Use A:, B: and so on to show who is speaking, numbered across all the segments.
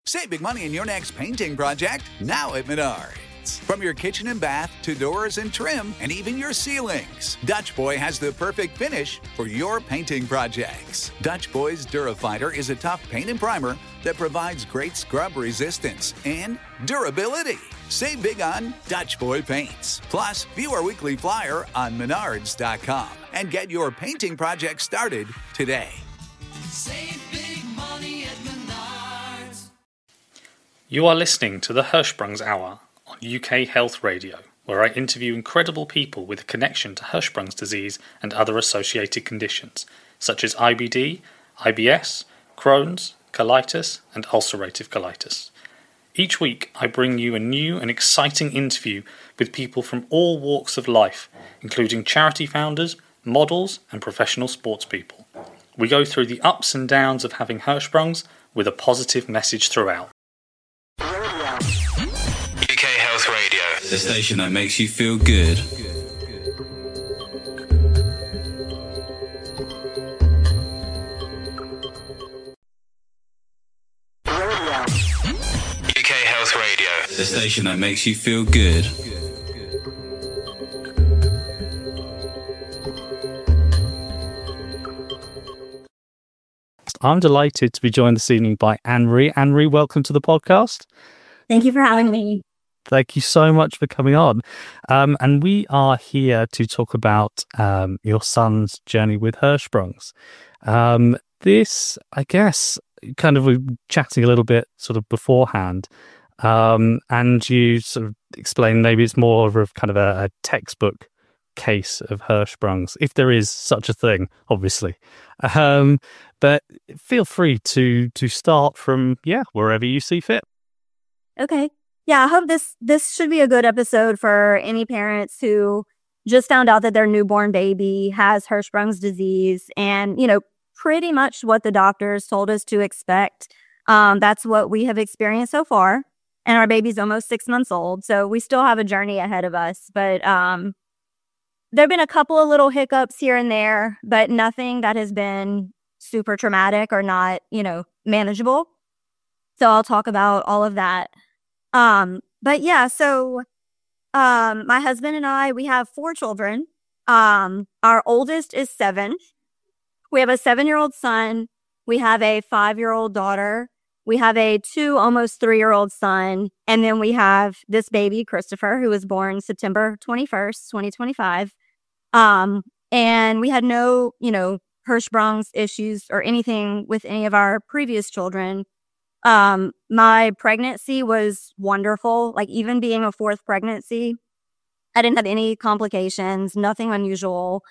A: Save big money in your next painting project now at Menards. From your kitchen and bath to doors and trim and even your ceilings, Dutch Boy has the perfect finish for your painting projects. Dutch Boy's Durafighter is a tough paint and primer that provides great scrub resistance and durability. Save big on Dutch Boy paints. Plus, view our weekly flyer on Menards.com and get your painting project started today.
B: Save big money at Menards.
C: You are listening to the Hirschsprung's Hour on UK Health Radio, where I interview incredible people with a connection to Hirschsprung's disease and other associated conditions, such as IBD, IBS, Crohn's, colitis, and ulcerative colitis. Each week, I bring you a new and exciting interview with people from all walks of life, including charity founders, models, and professional sports people. We go through the ups and downs of having Hirschsprung's with a positive message throughout.
D: UK Health Radio, the station that makes you feel good. UK Health Radio, the station that makes you feel good.
C: I'm delighted to be joined this evening by Anne-Marie. Anne-Marie, welcome to the podcast.
E: Thank you for having me.
C: Thank you so much for coming on. And we are here to talk about your son's journey with Hirschsprung's. This, I guess, kind of we were chatting a little bit sort of beforehand, and you sort of explained maybe it's more of a kind of a textbook case of Hirschsprung's, if there is such a thing, obviously. But feel free to start from, wherever you see fit.
E: Okay. Yeah, I hope this should be a good episode for any parents who just found out that their newborn baby has Hirschsprung's disease and, pretty much what the doctors told us to expect. That's what we have experienced so far. And our baby's almost 6 months old, so we still have a journey ahead of us. But there have been a couple of little hiccups here and there, but nothing that has been super traumatic or not, manageable. So I'll talk about all of that. But yeah, so my husband and I, we have 4 children. Our oldest is 7. We have a 7-year-old son. We have a 5-year-old daughter. We have a 2, almost 3-year-old son. And then we have this baby, Christopher, who was born September 21st, 2025. And we had no, Hirschsprung's issues or anything with any of our previous children. My pregnancy was wonderful. Like, even being a 4th pregnancy, I didn't have any complications, nothing unusual.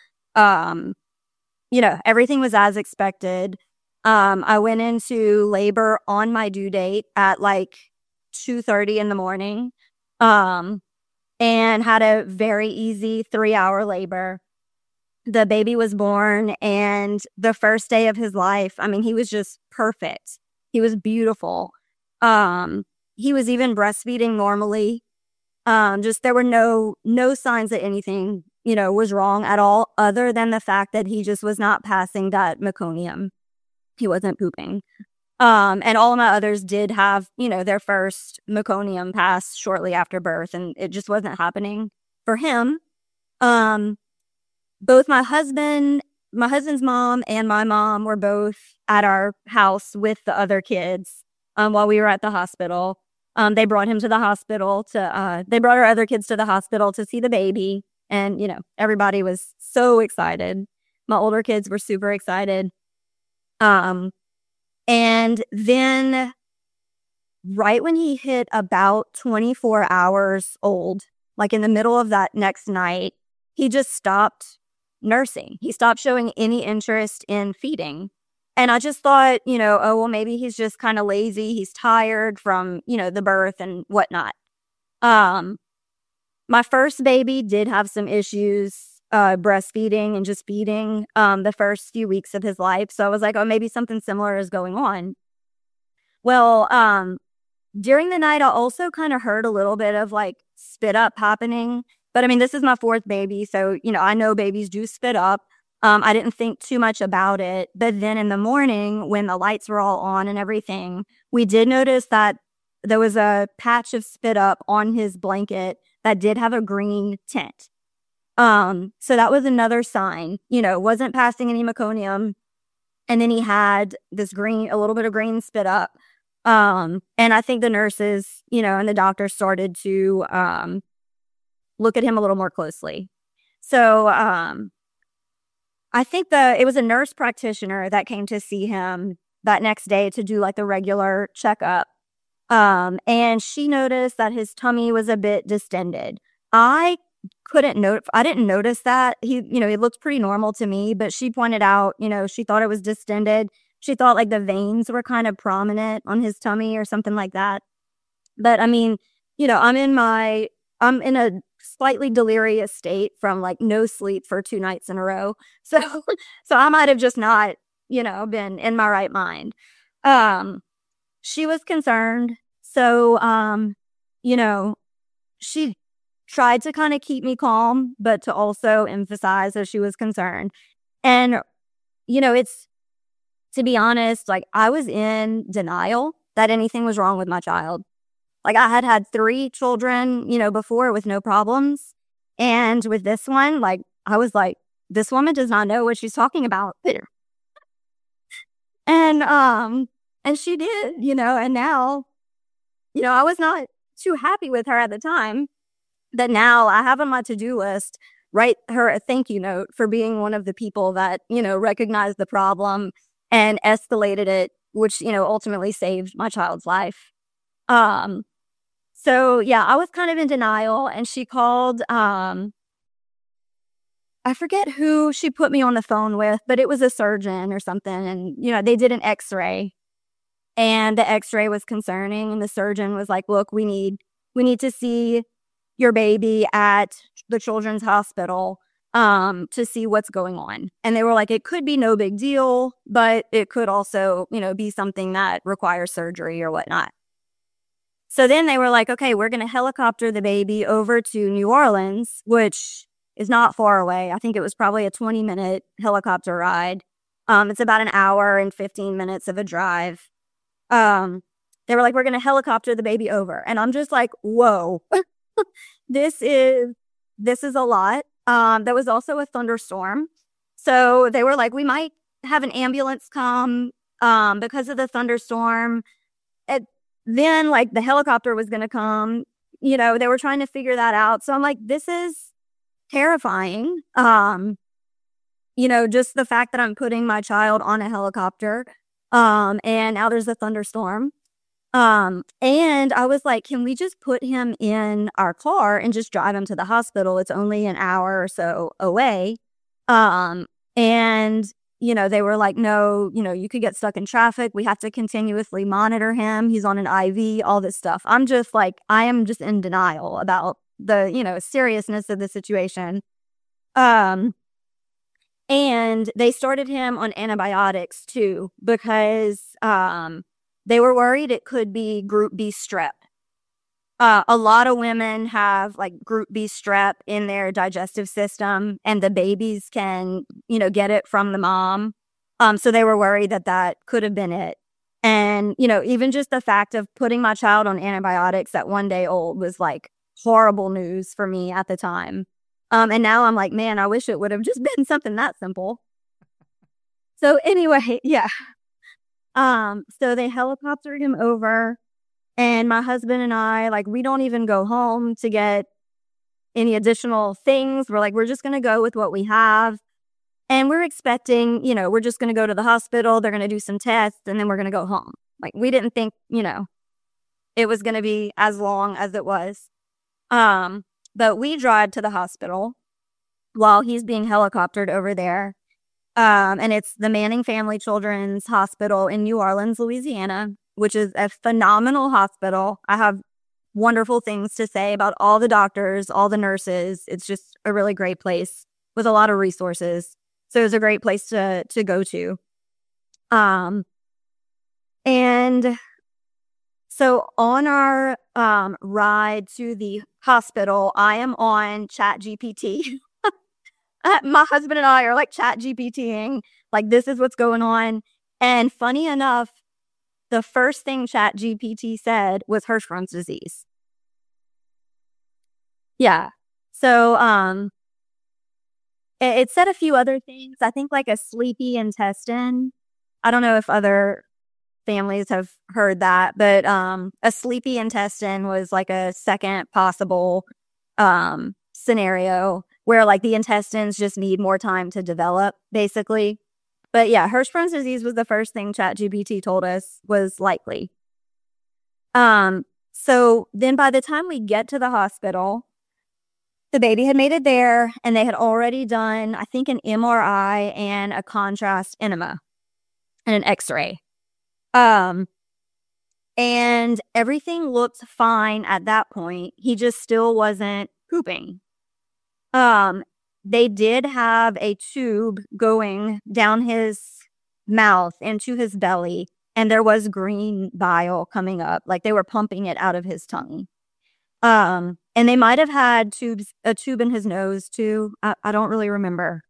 E: Everything was as expected. I went into labor on my due date at like 2:30 in the morning, and had a very easy 3-hour labor. The baby was born, and the first day of his life, he was just perfect. He was beautiful. He was even breastfeeding normally. There were no signs that anything, was wrong at all, other than the fact that he just was not passing that meconium. He wasn't pooping. And all of my others did have, their first meconium pass shortly after birth, and it just wasn't happening for him. Both my husband's mom and my mom were both at our house with the other kids while we were at the hospital. They brought him to the hospital they brought our other kids to the hospital to see the baby. And, everybody was so excited. My older kids were super excited. And then right when he hit about 24 hours old, like in the middle of that next night, he just stopped nursing. He stopped showing any interest in feeding. And I just thought, maybe he's just kind of lazy. He's tired from, the birth and whatnot. My first baby did have some issues breastfeeding and just feeding the first few weeks of his life. So I was like, maybe something similar is going on. Well, during the night, I also kind of heard a little bit of like spit up happening. But this is my 4th baby. So, I know babies do spit up. I didn't think too much about it. But then in the morning, when the lights were all on and everything, we did notice that there was a patch of spit up on his blanket that did have a green tint. So that was another sign, wasn't passing any meconium. And then he had this a little bit of green spit up. And I think the nurses, and the doctor started to look at him a little more closely. So I think it was a nurse practitioner that came to see him that next day to do like the regular checkup. And she noticed that his tummy was a bit distended. I didn't notice that. He looked pretty normal to me, but she pointed out, she thought it was distended. She thought like the veins were kind of prominent on his tummy or something like that. But I mean, I'm in a slightly delirious state from like no sleep for 2 nights in a row. So I might have just not, been in my right mind. She was concerned. So, she tried to kind of keep me calm, but to also emphasize that she was concerned. And, to be honest, like I was in denial that anything was wrong with my child. Like I had 3 children, before with no problems. And with this one, like I was like, this woman does not know what she's talking about. And she did, and now, I was not too happy with her at the time. But now I have on my to-do list, write her a thank you note for being one of the people that, recognized the problem and escalated it, which, ultimately saved my child's life. So yeah, I was kind of in denial, and she called, I forget who she put me on the phone with, but it was a surgeon or something. And, they did an x-ray, and the x-ray was concerning. And the surgeon was like, look, we need to see your baby at the children's hospital, to see what's going on. And they were like, it could be no big deal, but it could also, be something that requires surgery or whatnot. So then they were like, okay, we're going to helicopter the baby over to New Orleans, which is not far away. I think it was probably a 20-minute helicopter ride. It's about an hour and 15 minutes of a drive. They were like, we're going to helicopter the baby over. And I'm just like, whoa, this is a lot. There was also a thunderstorm. So they were like, we might have an ambulance come because of the thunderstorm. Then like the helicopter was going to come, they were trying to figure that out. So I'm like, this is terrifying. Just the fact that I'm putting my child on a helicopter, and now there's a thunderstorm. And I was like, can we just put him in our car and just drive him to the hospital? It's only an hour or so away. And they were like, no, you could get stuck in traffic. We have to continuously monitor him. He's on an IV, all this stuff. I'm just like, I am just in denial about the, seriousness of the situation. And they started him on antibiotics too, because, they were worried it could be group B strep. A lot of women have like group B strep in their digestive system, and the babies can, get it from the mom. So they were worried that could have been it. And, even just the fact of putting my child on antibiotics at 1 day old was like horrible news for me at the time. And now I'm like, man, I wish it would have just been something that simple. So anyway, yeah. So they helicoptered him over, and my husband and I, like, we don't even go home to get any additional things. We're like, we're just going to go with what we have. And we're expecting, we're just going to go to the hospital. They're going to do some tests, and then we're going to go home. Like, we didn't think, it was going to be as long as it was. But we drive to the hospital while he's being helicoptered over there. And it's the Manning Family Children's Hospital in New Orleans, Louisiana, which is a phenomenal hospital. I have wonderful things to say about all the doctors, all the nurses. It's just a really great place with a lot of resources. So it's a great place to go to. And so on our ride to the hospital, I am on ChatGPT. my husband and I are like chat GPTing, like this is what's going on. And funny enough, the first thing chat GPT said was Hirschsprung's disease. Yeah. So, it said a few other things. I think like a sleepy intestine. I don't know if other families have heard that, but a sleepy intestine was like a second possible scenario where like the intestines just need more time to develop, basically. But yeah, Hirschsprung's disease was the first thing ChatGPT told us was likely. So then by the time we get to the hospital, the baby had made it there, and they had already done, I think, an MRI and a contrast enema and an X-ray. And everything looked fine at that point. He just still wasn't pooping. They did have a tube going down his mouth into his belly, and there was green bile coming up, like they were pumping it out of his tongue. And they might have had a tube in his nose too. I don't really remember.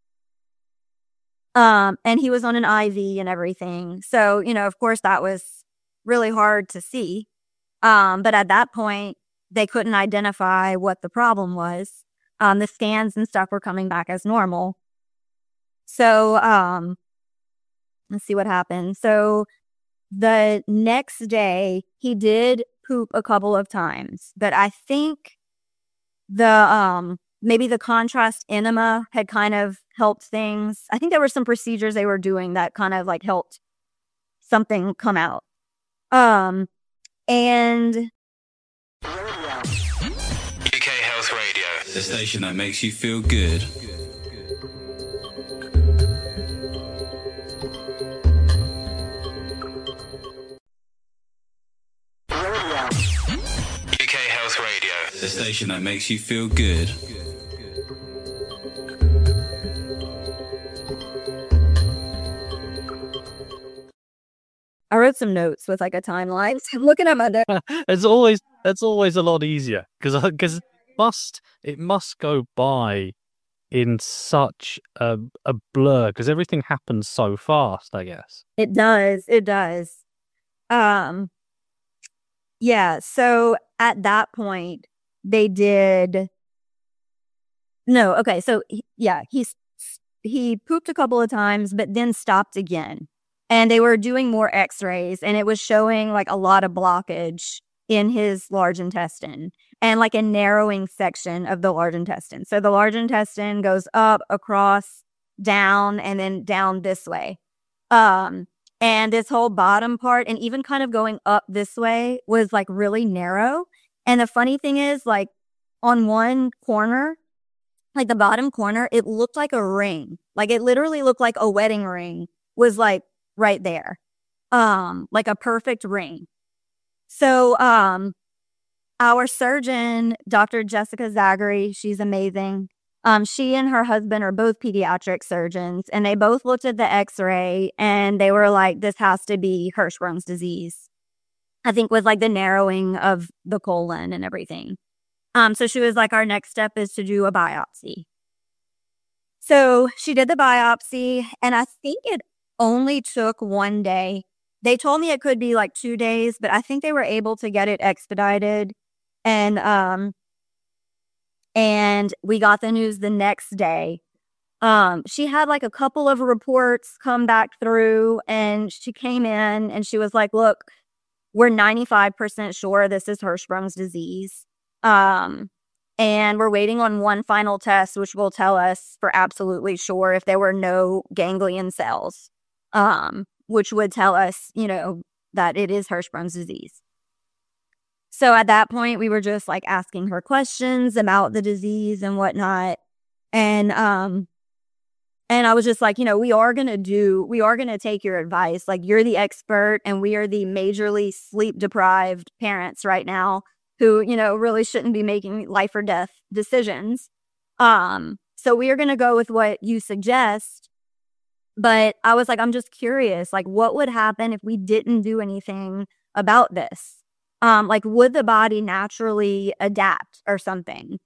E: And he was on an IV and everything. So, of course that was really hard to see. But at that point, they couldn't identify what the problem was. The scans and stuff were coming back as normal. So, let's see what happened. So the next day he did poop a couple of times, but I think maybe the contrast enema had kind of helped things. I think there were some procedures they were doing that kind of like helped something come out. And
D: UK Health Radio, the station that makes you feel good. UK Health Radio, the station that makes you feel good.
E: I wrote some notes with like a timeline. So I'm looking at my notes.
F: That's always a lot easier because it must go by in such a blur because everything happens so fast, I guess.
E: It does. Yeah. So at that point, they did. No. Okay. So he pooped a couple of times, but then stopped again. And they were doing more x-rays, and it was showing like a lot of blockage in his large intestine and like a narrowing section of the large intestine. So the large intestine goes up, across, down, and then down this way. And this whole bottom part, and even kind of going up this way, was like really narrow. And the funny thing is, like on one corner, like the bottom corner, it looked like a ring. Like it literally looked like a wedding ring was like right there, like a perfect ring. So our surgeon, Dr. Jessica Zagary, she's amazing. She and her husband are both pediatric surgeons, and they both looked at the x-ray and they were like, this has to be Hirschsprung's disease, I think, with like the narrowing of the colon and everything. So she was like, our next step is to do a biopsy. So she did the biopsy, and I think it only took one day. They told me it could be like 2 days, but I think they were able to get it expedited. And we got the news the next day. She had like a couple of reports come back through, and she came in and she was like, look, we're 95% sure this is Hirschsprung's disease. And we're waiting on one final test, which will tell us for absolutely sure if there were no ganglion cells, which would tell us, that it is Hirschsprung's disease. So at that point, we were just like asking her questions about the disease and whatnot. And I was just like, we are going to take your advice. Like, you're the expert, and we are the majorly sleep deprived parents right now who, really shouldn't be making life or death decisions. So we are going to go with what you suggest. But I was like, I'm just curious, like, what would happen if we didn't do anything about this? Like, would the body naturally adapt or something?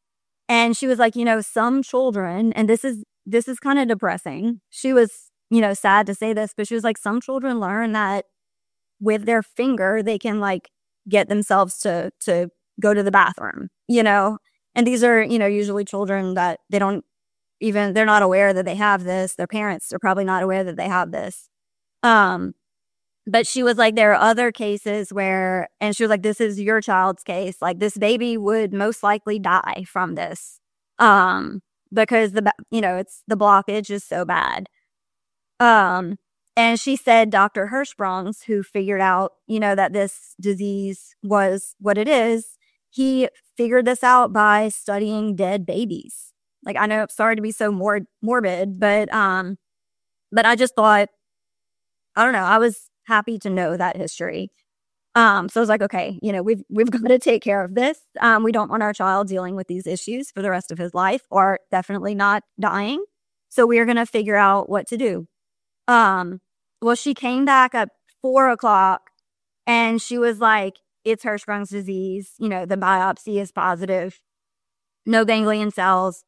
E: And she was like, some children, and this is kind of depressing. She was, sad to say this, but she was like, some children learn that with their finger, they can like get themselves to go to the bathroom, and these are, usually children that they're not aware that they have this. Their parents are probably not aware that they have this. But she was like, there are other cases where, and she was like, this is your child's case. Like this baby would most likely die from this. Because it's the blockage is so bad. And she said Dr. Hirschsprungs, who figured out, that this disease was what it is, he figured this out by studying dead babies. Like, I know, sorry to be so morbid, but I just thought, I don't know, I was happy to know that history. So I was like, okay, we've got to take care of this. We don't want our child dealing with these issues for the rest of his life, or definitely not dying. So we are going to figure out what to do. Well, she came back at 4:00 and she was like, it's Hirschsprung's disease. The biopsy is positive. No ganglion cells.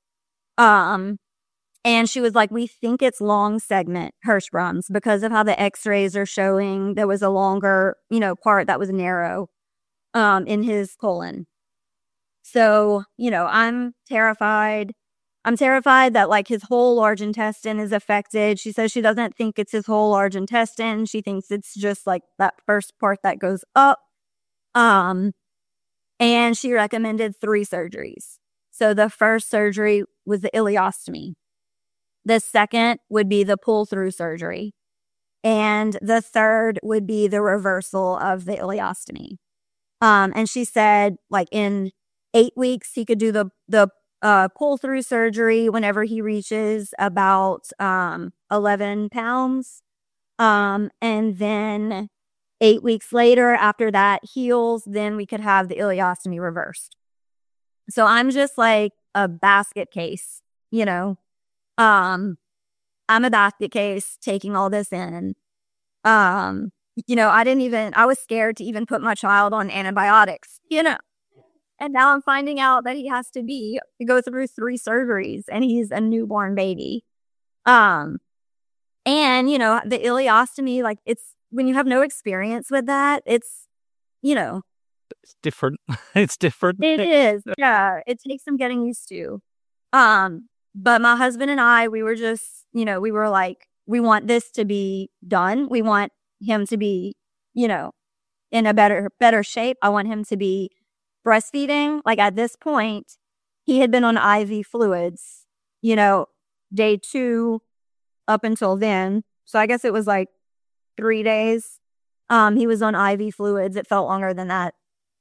E: And she was like, we think it's long segment Hirschsprung's because of how the x-rays are showing there was a longer, part that was narrow in his colon. So, I'm terrified. I'm terrified that like his whole large intestine is affected. She says she doesn't think it's his whole large intestine. She thinks it's just like that first part that goes up. And she recommended 3 surgeries. So the first surgery was the ileostomy. The second would be the pull-through surgery. And the third would be the reversal of the ileostomy. And she said, like, in 8 weeks, he could do the pull-through surgery whenever he reaches about 11 pounds. And then 8 weeks later, after that heals, then we could have the ileostomy reversed. So I'm just like a basket case, I'm a basket case taking all this in. I was scared to even put my child on antibiotics, and now I'm finding out that he has to go through 3 surgeries and he's a newborn baby. And, the ileostomy, like it's when you have no experience with that, it's
F: different. It's different.
E: It is. Yeah. It takes some getting used to. But my husband and I, we were just, we were like, we want this to be done. We want him to be, in a better shape. I want him to be breastfeeding. Like at this point, he had been on IV fluids, day 2 up until then. So I guess it was like 3 days. He was on IV fluids. It felt longer than that.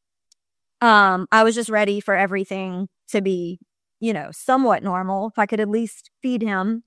E: I was just ready for everything to be, somewhat normal. If I could at least feed him.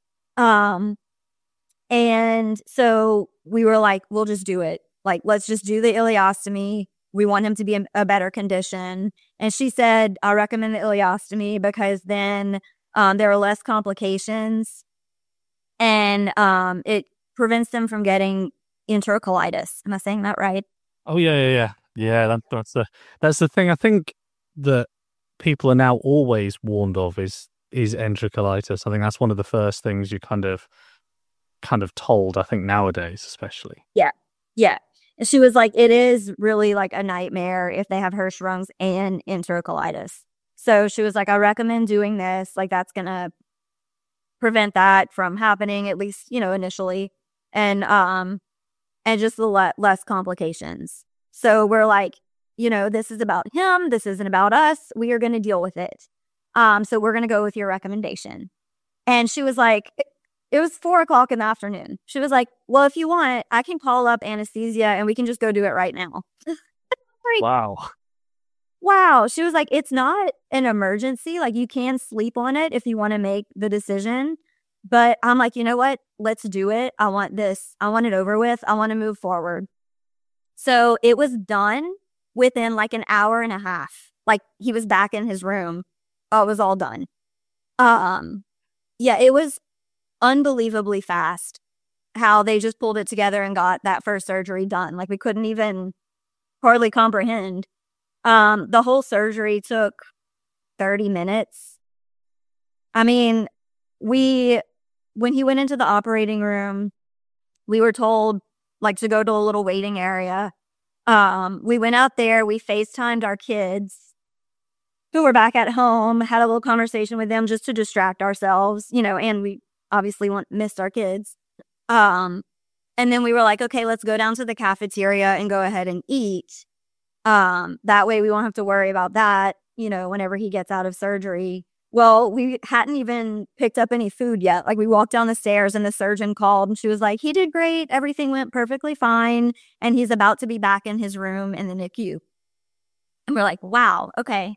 E: And so we were like, we'll just do it. Like, let's just do the ileostomy. We want him to be in a better condition. And she said, I recommend the ileostomy because then there are less complications and it prevents them from getting enterocolitis. Am I saying that right?
F: Oh, yeah. Yeah, that's the thing. I think that people are now always warned of is enterocolitis. I think that's one of the first things you kind of told, I think, nowadays, especially.
E: Yeah. And she was like, it is really like a nightmare if they have Hirschsprung's and enterocolitis. So she was like, I recommend doing this. Like, that's going to prevent that from happening, at least, initially. And just less complications. So we're like, this is about him. This isn't about us. We are going to deal with it. So we're going to go with your recommendation. And she was like, it was 4:00 in the afternoon. She was like, well, if you want, I can call up anesthesia and we can just go do it right now. Wow. She was like, it's not an emergency. Like, you can sleep on it if you want to make the decision. But I'm like, you know what? Let's do it. I want this. I want it over with. I want to move forward. So it was done within like an hour and a half. Like, he was back in his room. Oh, it was all done. Yeah, it was unbelievably fast how they just pulled it together and got that first surgery done. Like, we couldn't even hardly comprehend. The whole surgery took 30 minutes. I mean, when he went into the operating room, we were told like to go to a little waiting area. We went out there, we FaceTimed our kids who were back at home, had a little conversation with them just to distract ourselves, and we obviously missed our kids. And then we were like, okay, let's go down to the cafeteria and go ahead and eat. That way we won't have to worry about that, whenever he gets out of surgery. Well, we hadn't even picked up any food yet. Like, we walked down the stairs and the surgeon called and she was like, he did great. Everything went perfectly fine. And he's about to be back in his room in the NICU. And we're like, wow, okay.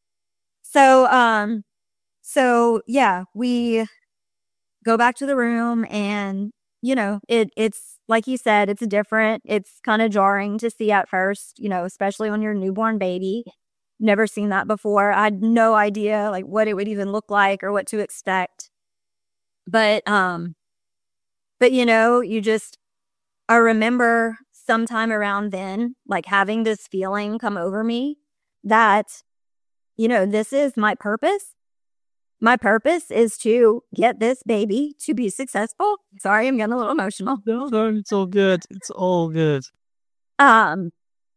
E: So yeah, we go back to the room and, it's like you said, it's different. It's kind of jarring to see at first, especially when you're a newborn baby. Never seen that before. I had no idea like what it would even look like or what to expect. But I remember sometime around then, like having this feeling come over me that, this is my purpose. My purpose is to get this baby to be successful. Sorry, I'm getting a little emotional.
F: No, it's all good. It's all good.
E: And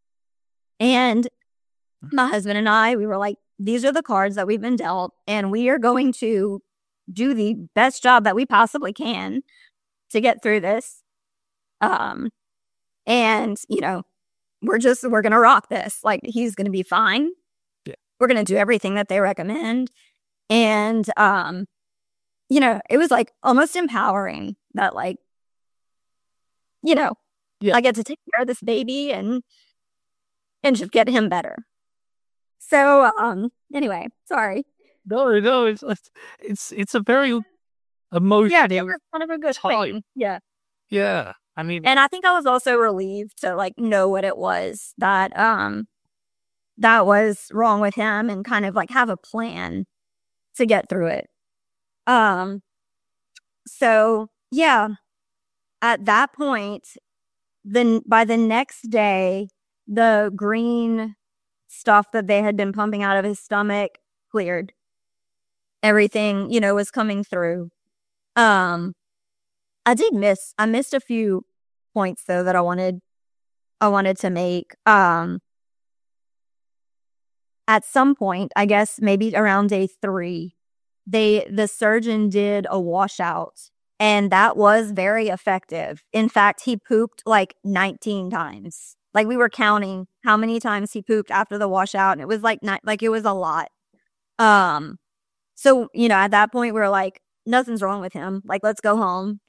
E: my husband and I, we were like, these are the cards that we've been dealt, and we are going to do the best job that we possibly can to get through this. And, we're going to rock this. Like, he's going to be fine.
F: Yeah.
E: We're going to do everything that they recommend. And, it was like almost empowering that, like,
F: Yeah.
E: I get to take care of this baby and just get him better. So, anyway, sorry.
F: No, it's a very emotional.
E: Yeah, it was kind of a good
F: time.
E: thing. Yeah.
F: Yeah, I mean,
E: And I think I was also relieved to like know what it was that was wrong with him and kind of like have a plan to get through it. So yeah, at that point, then by the next day, the green stuff that they had been pumping out of his stomach cleared. Everything, was coming through. I missed a few points though that I wanted to make. At some point, I guess maybe around day 3, the surgeon did a washout, and that was very effective. In fact, he pooped like 19 times. Like, we were counting how many times he pooped after the washout, and it was like it was a lot. So, at that point we were like, nothing's wrong with him. Like, let's go home.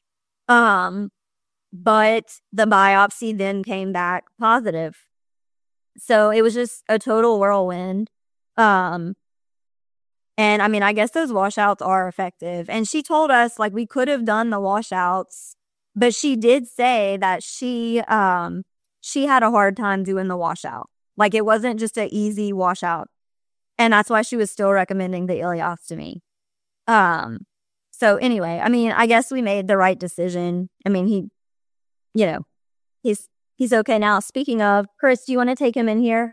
E: But the biopsy then came back positive. So it was just a total whirlwind. And I mean, I guess those washouts are effective. And she told us like we could have done the washouts, but she did say that she had a hard time doing the washout. Like, it wasn't just an easy washout. And that's why she was still recommending the ileostomy. So anyway, I mean, I guess we made the right decision. I mean, he's okay now. Speaking of, Chris, do you want to take him in here?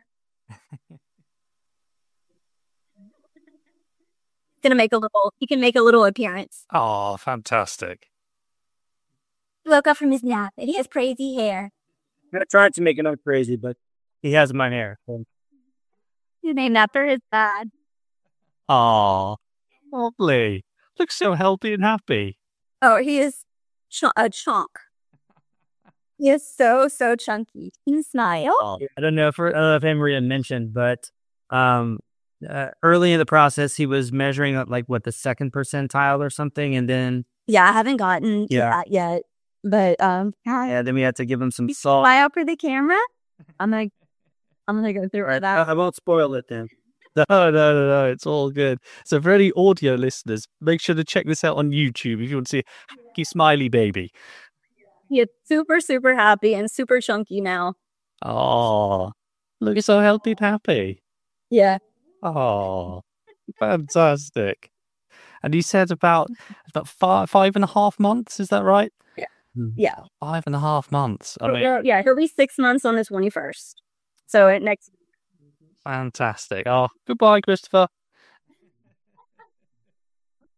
E: He can make a little appearance.
F: oh, fantastic.
E: He woke up from his nap and he has crazy hair.
G: I tried to make it look crazy, but he has my hair.
E: He's named after his dad.
F: Oh, lovely. Looks so healthy and happy.
E: Oh, he is a chunk. He is so chunky. Can you smile?
F: Oh,
G: I don't know if Emery mentioned, but early in the process, he was measuring like the second percentile or something, and then
E: Yeah, I haven't gotten to that yet. But
G: then we had to give him some salt.
E: fly out for the camera. I'm gonna go through all that.
G: I won't spoil it then.
F: No, it's all good. So for any audio listeners, make sure to check this out on YouTube if you want to see a happy, smiley baby.
E: He is super happy and super chunky now.
F: Oh, look, so healthy and happy.
E: Yeah.
F: Oh, fantastic. And you said about 5.5 months, is that right?
E: Yeah.
F: 5.5 months. I mean,
E: He'll be 6 months on the 21st. So next.
F: fantastic. Oh, goodbye, Christopher.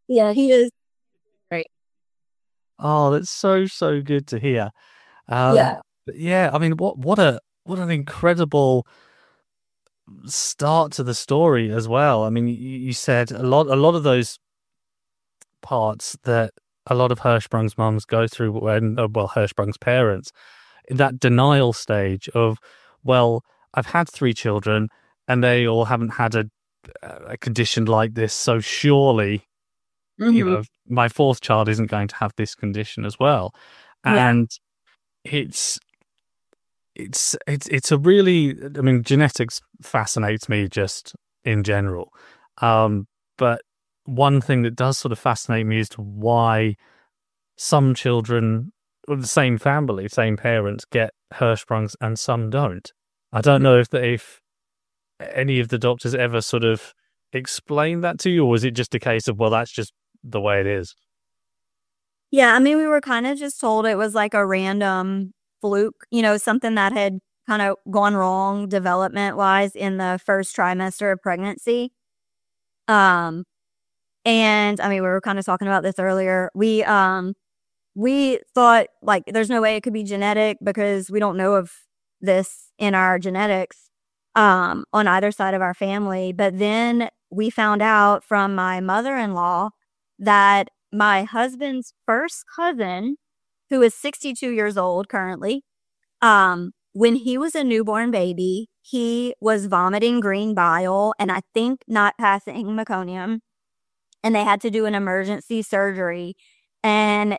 E: Yeah, he is.
F: Oh, that's so good to hear.
E: Yeah.
F: But yeah, I mean, what an incredible start to the story as well. I mean, you said a lot of those parts that a lot of Hirschsprung's mums go through when, Hirschsprung's parents, in that denial stage of, well, I've had 3 children and they all haven't had a condition like this, so surely, you know, my 4th child isn't going to have this condition as well.
E: Yeah.
F: And it's a really, I mean, genetics fascinates me just in general. But one thing that does sort of fascinate me as to why some children of the same family, same parents, get Hirschsprung's and some don't. I don't know if any of the doctors ever sort of explained that to you, or was it just a case of, well, that's just the way it is?
E: Yeah, I mean, we were kind of just told it was like a random fluke, something that had kind of gone wrong development-wise in the first trimester of pregnancy. And I mean, we were kind of talking about this earlier. We thought, like, there's no way it could be genetic because we don't know of this in our genetics on either side of our family. But then we found out from my mother-in-law that my husband's first cousin, who is 62 years old currently, when he was a newborn baby, he was vomiting green bile and I think not passing meconium. And they had to do an emergency surgery. And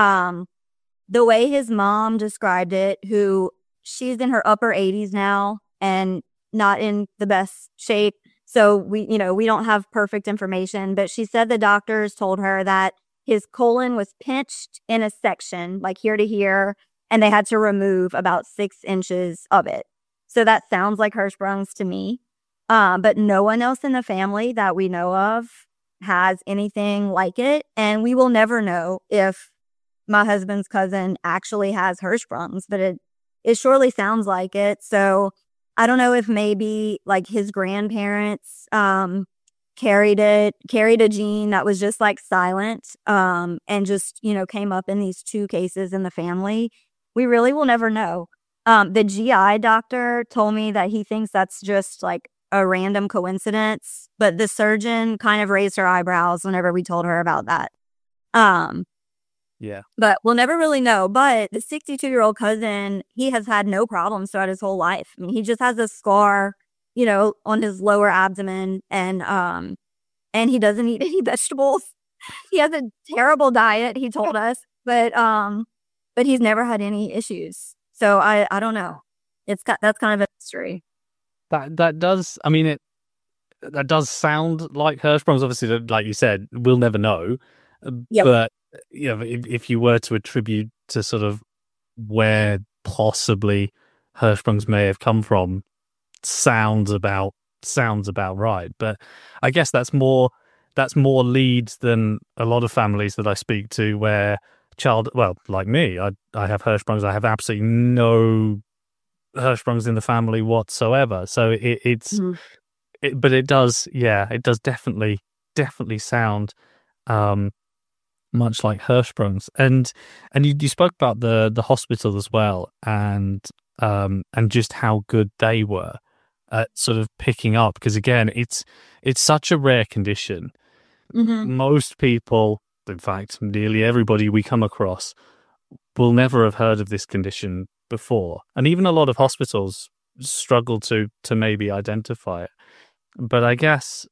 E: the way his mom described it, who she's in her upper 80s now and not in the best shape. So we don't have perfect information, but she said the doctors told her that his colon was pinched in a section, like here to here, and they had to remove about 6 inches of it. So that sounds like Hirschsprung's to me. But no one else in the family that we know of has anything like it. And we will never know if my husband's cousin actually has Hirschsprung's, but it surely sounds like it. So I don't know if maybe like his grandparents carried a gene that was just like silent and just, came up in these 2 cases in the family. We really will never know. The GI doctor told me that he thinks that's just like a random coincidence, but the surgeon kind of raised her eyebrows whenever we told her about that.
F: Yeah.
E: But we'll never really know. But the 62-year-old cousin, he has had no problems throughout his whole life. I mean, he just has a scar, on his lower abdomen, and he doesn't eat any vegetables. He has a terrible diet, he told us, but he's never had any issues. So I don't know. That's kind of a mystery.
F: That does, I mean, that does sound like Hirschsprung's. Obviously, like you said, we'll never know.
E: Yep.
F: But if you were to attribute to sort of where possibly Hirschsprung's may have come from, sounds about right. But I guess that's more leads than a lot of families that I speak to where like me, I have Hirschsprung's. I have absolutely no Hirschsprung's in the family whatsoever. So but it does definitely sound much like Hirschsprung's. And you spoke about the hospital as well, and just how good they were at sort of picking up, because again, it's such a rare condition. Most people, in fact, nearly everybody we come across, will never have heard of this condition before, and even a lot of hospitals struggle to maybe identify it. But I guess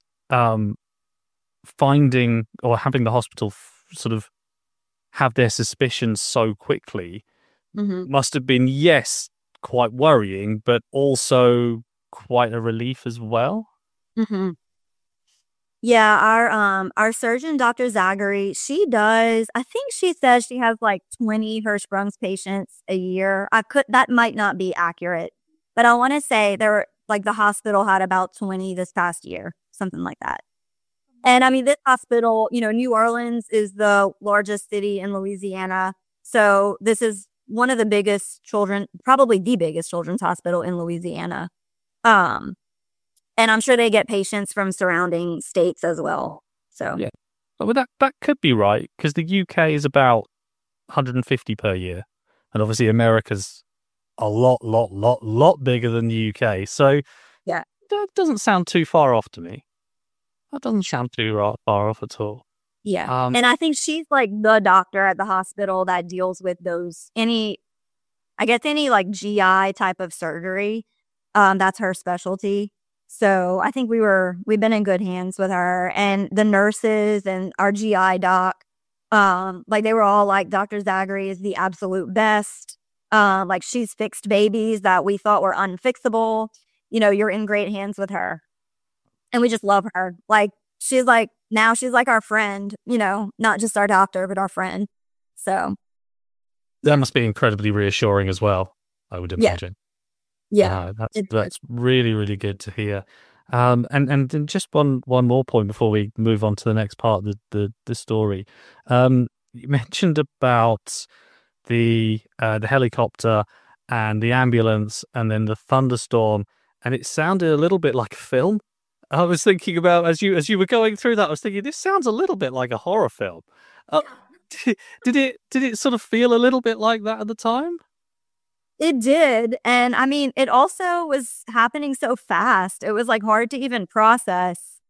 F: finding or having the hospital sort of have their suspicions so quickly must have been, yes, quite worrying, but also quite a relief as well.
E: Yeah, our surgeon, Dr. Zachary, I think she says she has like 20 Hirschsprung's patients a year. That might not be accurate, but I want to say the hospital had about 20 this past year, something like that. And I mean, this hospital, New Orleans is the largest city in Louisiana. So this is one of the biggest probably the biggest children's hospital in Louisiana. And I'm sure they get patients from surrounding states as well. So,
F: yeah. But that could be right, because the UK is about 150 per year, and obviously America's a lot bigger than the UK. So
E: Yeah.
F: that doesn't sound too far off to me. That doesn't sound too far off at all.
E: Yeah. And I think she's like the doctor at the hospital that deals with any like GI type of surgery. That's her specialty. So I think we've been in good hands with her, and the nurses and our GI doc. Like they were all like, Dr. Zachary is the absolute best. Like she's fixed babies that we thought were unfixable. You're in great hands with her. And we just love her. Like she's like our friend, not just our doctor, but our friend. So
F: that must be incredibly reassuring as well, I would imagine.
E: Yeah.
F: That's really, really good to hear. And then just one more point before we move on to the next part of the story. You mentioned about the helicopter and the ambulance and then the thunderstorm, and it sounded a little bit like a film. I was thinking about, as you were going through that, I was thinking, this sounds a little bit like a horror film. Did it sort of feel a little bit like that at the time?
E: It did. And I mean, it also was happening so fast. It was like hard to even process,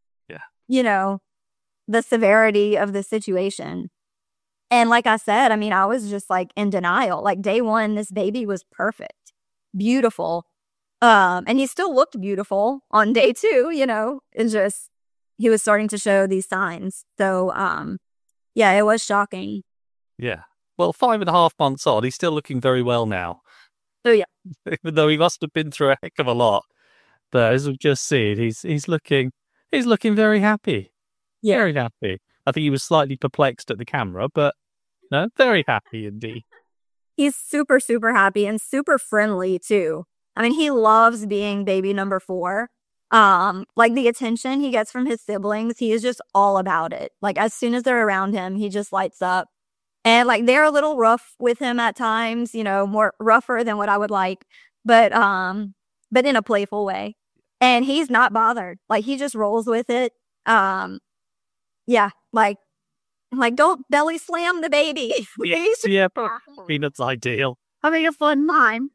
E: the severity of the situation. And like I said, I mean, I was just like in denial. Like day one, this baby was perfect, beautiful. And he still looked beautiful on day two, it's just, he was starting to show these signs. So, yeah, it was shocking.
F: Yeah. Well, 5.5 months on, he's still looking very well now.
E: Oh, yeah.
F: Even though he must have been through a heck of a lot. But as we've just seen, he's looking very happy.
E: Yeah.
F: Very happy. I think he was slightly perplexed at the camera, but no, very happy indeed.
E: He's super, super happy and super friendly too. I mean, he loves being baby number 4. Like the attention he gets from his siblings, he is just all about it. Like as soon as they're around him, he just lights up. And like they're a little rough with him at times, more rougher than what I would like, but in a playful way. And he's not bothered. Like he just rolls with it. Yeah, like don't belly slam the baby.
F: Yeah, Peanut's ideal.
E: Having a fun time.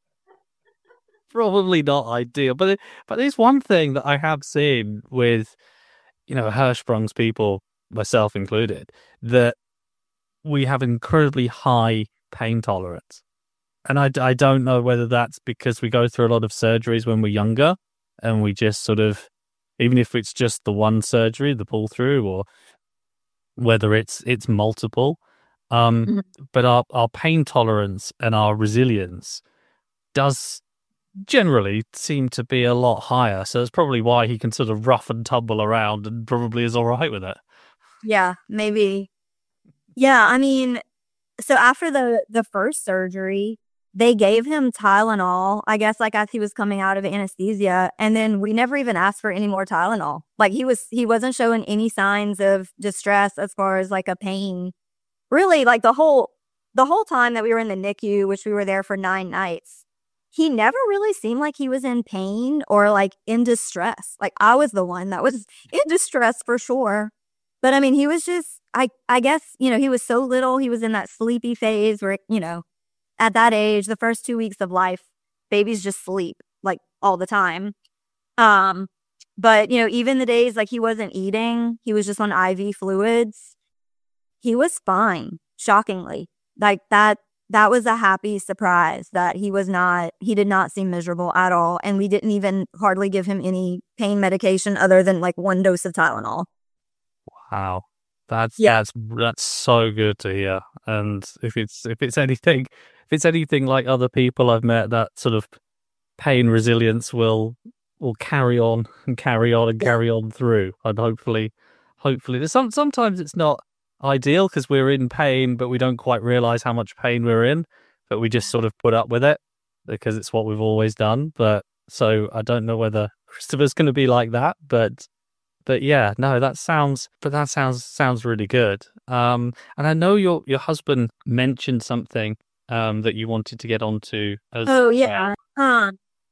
F: Probably not ideal, but there's one thing that I have seen with, Hirschsprung's people, myself included, that we have incredibly high pain tolerance. And I don't know whether that's because we go through a lot of surgeries when we're younger, and we just sort of, even if it's just the one surgery, the pull through, or whether it's multiple, but our pain tolerance and our resilience does generally seem to be a lot higher. So that's probably why he can sort of rough and tumble around and probably is all right with it.
E: Yeah, maybe. Yeah, I mean, so after the first surgery, they gave him Tylenol, I guess, like as he was coming out of anesthesia. And then we never even asked for any more Tylenol. Like he wasn't showing any signs of distress as far as like a pain. Really, like the whole time that we were in the NICU, which we were there for 9 nights, he never really seemed like he was in pain or like in distress. Like I was the one that was in distress for sure. But I mean, he was just, I guess, he was so little. He was in that sleepy phase where, at that age, the first 2 weeks of life, babies just sleep like all the time. But, even the days like he wasn't eating, he was just on IV fluids. He was fine, shockingly. Like that was a happy surprise that he did not seem miserable at all. And we didn't even hardly give him any pain medication other than like 1 dose of Tylenol.
F: Wow. That's so good to hear. And if it's anything like other people I've met, that sort of pain resilience will carry on and carry on through. And hopefully sometimes it's not ideal because we're in pain, but we don't quite realize how much pain we're in, but we just sort of put up with it because it's what we've always done. But so I don't know whether Christopher's going to be like that, but yeah, no, that sounds really good. And I know your husband mentioned something that you wanted to get onto as
E: oh yeah.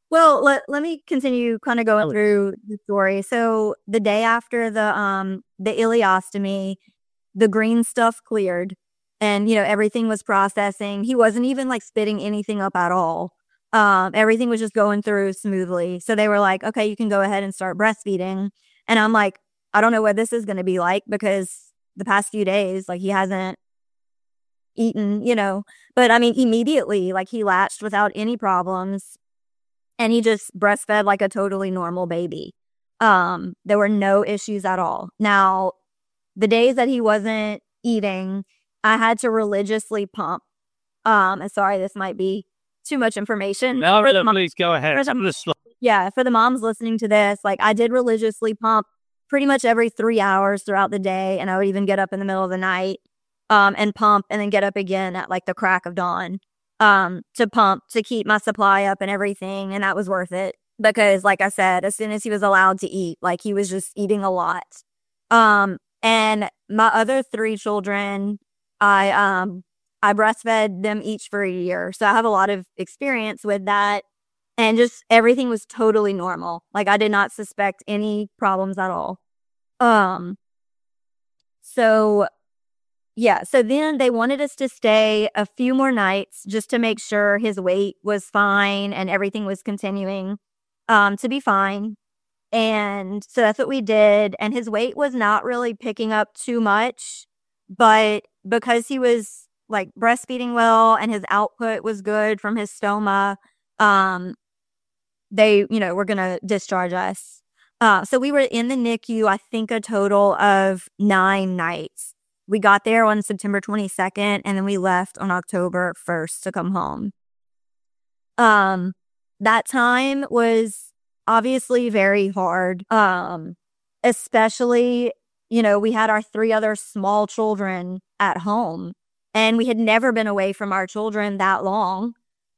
E: Well, let me continue kind of going through the story. So the day after the ileostomy, the green stuff cleared and, everything was processing. He wasn't even like spitting anything up at all. Everything was just going through smoothly. So they were like, okay, you can go ahead and start breastfeeding. And I'm like, I don't know what this is going to be like because the past few days, like he hasn't eaten, but I mean, immediately, like he latched without any problems and he just breastfed like a totally normal baby. There were no issues at all. Now, the days that he wasn't eating, I had to religiously pump. And sorry, this might be too much information.
G: No, please go ahead.
E: Yeah, for the moms listening to this, like I did religiously pump pretty much every 3 hours throughout the day. And I would even get up in the middle of the night and pump and then get up again at like the crack of dawn to pump to keep my supply up and everything. And that was worth it because like I said, as soon as he was allowed to eat, like he was just eating a lot. And my other 3 children, I breastfed them each for a year. So I have a lot of experience with that. And just everything was totally normal. Like I did not suspect any problems at all. So then they wanted us to stay a few more nights just to make sure his weight was fine and everything was continuing to be fine. And so that's what we did. And his weight was not really picking up too much, but because he was like breastfeeding well and his output was good from his stoma, they, were going to discharge us. So we were in the NICU, I think a total of 9 nights. We got there on September 22nd and then we left on October 1st to come home. That time was obviously very hard. Especially, we had our 3 other small children at home and we had never been away from our children that long.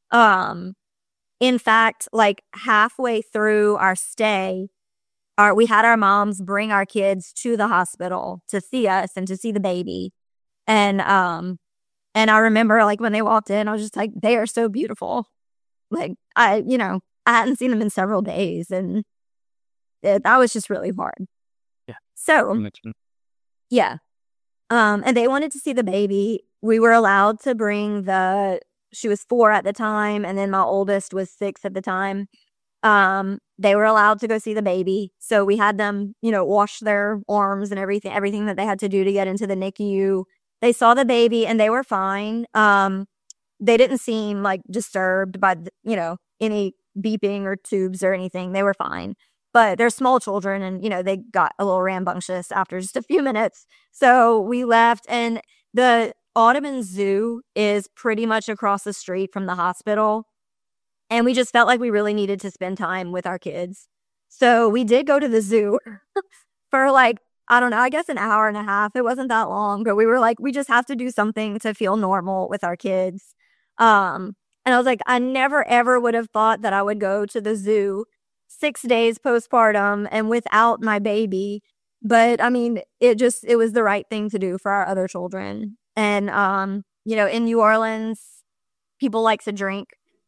E: In fact, like halfway through our stay, we had our moms bring our kids to the hospital to see us and to see the baby. And I remember like when they walked in, I was just like, they are so beautiful. Like I hadn't seen them in several days and that was just really hard.
F: Yeah.
E: So, yeah. And they wanted to see the baby. We were allowed to bring she was 4 at the time. And then my oldest was 6 at the time. They were allowed to go see the baby. So we had them, wash their arms and everything that they had to do to get into the NICU. They saw the baby and they were fine. They didn't seem like disturbed by, any beeping or tubes or anything. They were fine, but they're small children and, they got a little rambunctious after just a few minutes. So we left and the Audubon Zoo is pretty much across the street from the hospital. And we just felt like we really needed to spend time with our kids. So we did go to the zoo for like, I don't know, I guess an hour and a half. It wasn't that long, but we were like, we just have to do something to feel normal with our kids. And I was like, I never, ever would have thought that I would go to the zoo 6 days postpartum and without my baby. But I mean, it was the right thing to do for our other children. And, in New Orleans, people like to drink.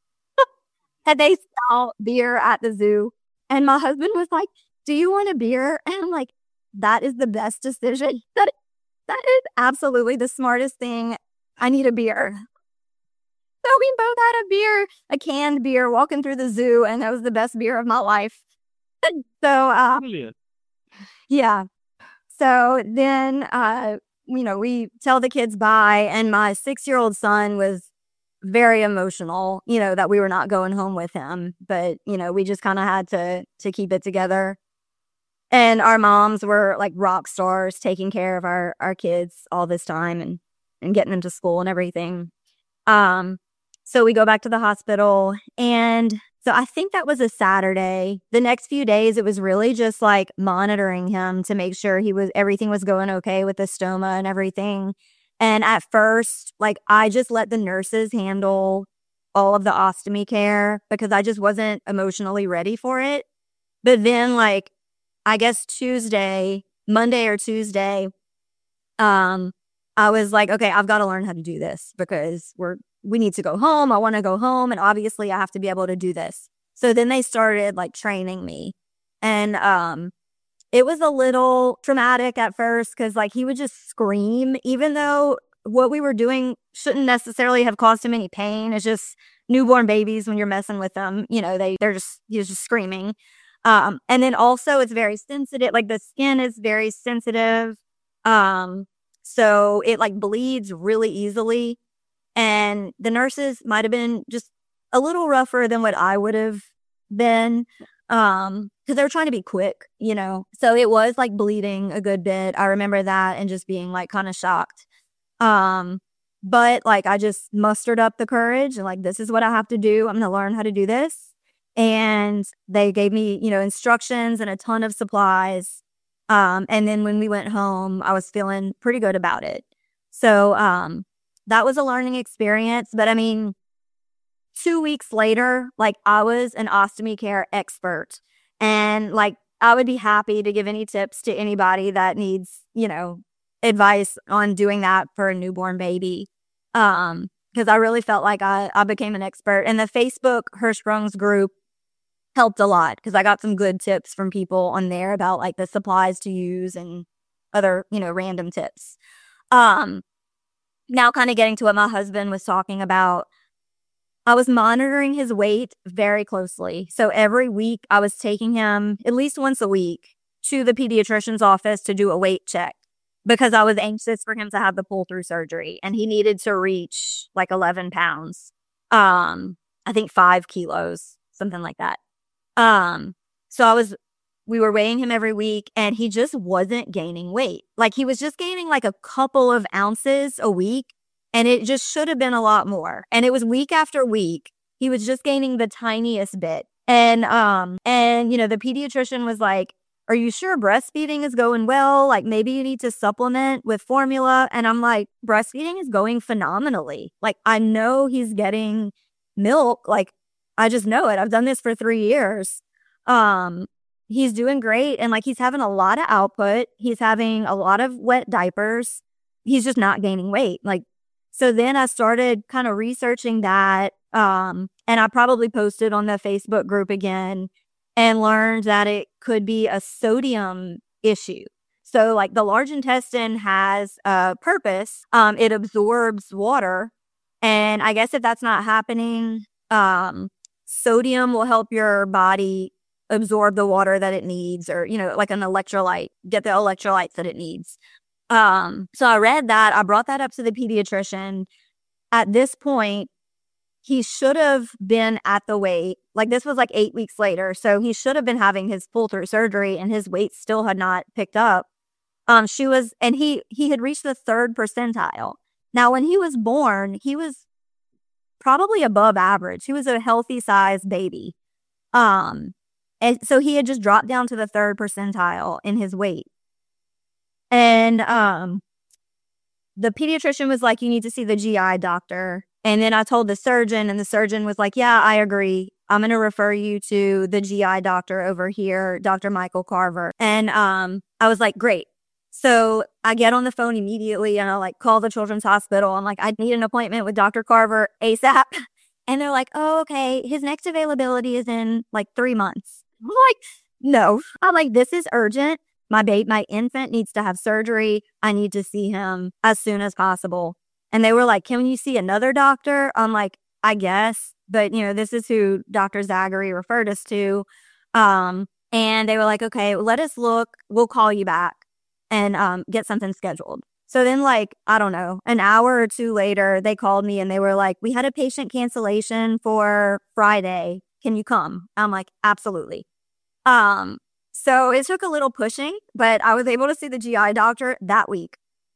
E: And they sell beer at the zoo. And my husband was like, do you want a beer? And I'm like, that is the best decision. That is absolutely the smartest thing. I need a beer. So we both had a beer, a canned beer, walking through the zoo. And that was the best beer of my life. So, yeah. So then, we tell the kids bye. And my 6-year-old son was very emotional, that we were not going home with him. But, we just kind of had to keep it together. And our moms were like rock stars taking care of our kids all this time and getting them to school and everything. So we go back to the hospital. And so I think that was a Saturday. The next few days, it was really just like monitoring him to make sure everything was going okay with the stoma and everything. And at first, like, I just let the nurses handle all of the ostomy care because I just wasn't emotionally ready for it. But then, like, I guess Monday or Tuesday, I was like, okay, I've got to learn how to do this because we need to go home. I want to go home. And obviously, I have to be able to do this. So then they started like training me. And it was a little traumatic at first because like he would just scream, even though what we were doing shouldn't necessarily have caused him any pain. It's just newborn babies when you're messing with them, he was just screaming. And then also it's very sensitive, like the skin is very sensitive. So it like bleeds really easily. And the nurses might have been just a little rougher than what I would have been. Because they were trying to be quick, So it was like bleeding a good bit. I remember that and just being like kind of shocked. But like I just mustered up the courage and like, this is what I have to do. I'm going to learn how to do this. And they gave me, instructions and a ton of supplies. And then when we went home, I was feeling pretty good about it. So, that was a learning experience. But I mean, 2 weeks later, like I was an ostomy care expert, and like I would be happy to give any tips to anybody that needs, advice on doing that for a newborn baby. Because I really felt like I became an expert, and the Facebook Hirschsprung's group helped a lot because I got some good tips from people on there about like the supplies to use and other, random tips. Now kind of getting to what my husband was talking about, I was monitoring his weight very closely. So every week I was taking him at least once a week to the pediatrician's office to do a weight check because I was anxious for him to have the pull-through surgery, and he needed to reach like 11 pounds. I think 5 kilos, something like that. So we were weighing him every week, and he just wasn't gaining weight. Like he was just gaining like a couple of ounces a week, and it just should have been a lot more. And it was week after week. He was just gaining the tiniest bit. And the pediatrician was like, "Are you sure breastfeeding is going well? Like maybe you need to supplement with formula." And I'm like, breastfeeding is going phenomenally. Like I know he's getting milk. Like I just know it. I've done this for 3 years. He's doing great. And like, he's having a lot of output. He's having a lot of wet diapers. He's just not gaining weight. Like, so then I started kind of researching that. And I probably posted on the Facebook group again and learned that it could be a sodium issue. So like the large intestine has a purpose. It absorbs water. And I guess if that's not happening, sodium will help your body absorb the water that it needs, or, like an electrolyte, get the electrolytes that it needs. So I read that. I brought that up to the pediatrician. At this point, he should have been at the weight. Like this was like 8 weeks later. So he should have been having his pull-through surgery, and his weight still had not picked up. And he had reached the 3rd percentile. Now, when he was born, he was probably above average. He was a healthy sized baby. And so he had just dropped down to the 3rd percentile in his weight. And the pediatrician was like, "You need to see the GI doctor." And then I told the surgeon, and the surgeon was like, "Yeah, I agree. I'm going to refer you to the GI doctor over here, Dr. Michael Carver." And I was like, great. So I get on the phone immediately, and I like call the Children's Hospital. I'm like, "I need an appointment with Dr. Carver ASAP." And they're like, "Oh, okay. His next availability is in like 3 months." I'm like, no. I'm like, "This is urgent. My infant needs to have surgery. I need to see him as soon as possible." And they were like, "Can you see another doctor?" I'm like, "I guess. But, this is who Dr. Zachary referred us to." And they were like, "Okay, let us look. We'll call you back and get something scheduled." So then, like, I don't know, an hour or two later, they called me and they were like, "We had a patient cancellation for Friday. Can you come?" I'm like, "Absolutely." So it took a little pushing, but I was able to see the GI doctor that week.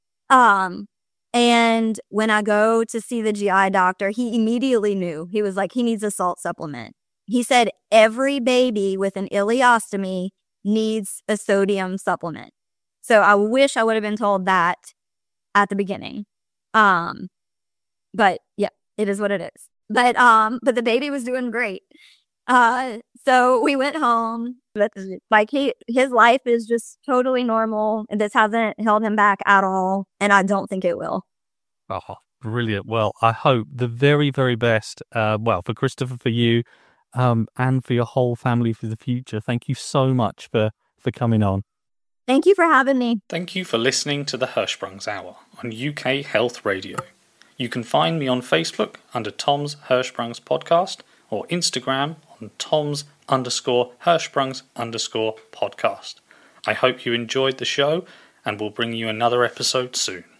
E: And when I go to see the GI doctor, he immediately knew. He was like, "He needs a salt supplement." He said every baby with an ileostomy needs a sodium supplement. So I wish I would have been told that at the beginning. But yeah, it is what it is. But the baby was doing great. So we went home. Like his life is just totally normal. This hasn't held him back at all, and I don't think it will.
F: Oh, brilliant. Well, I hope the very, very best, for Christopher, for you, and for your whole family for the future. Thank you so much for coming on.
E: Thank you for having me.
C: Thank you for listening to the Hirschsprungs Hour on UK Health Radio. You can find me on Facebook under Tom's Hirschsprungs Podcast or Instagram on Toms_Hirschsprungs_podcast. I hope you enjoyed the show and will bring you another episode soon.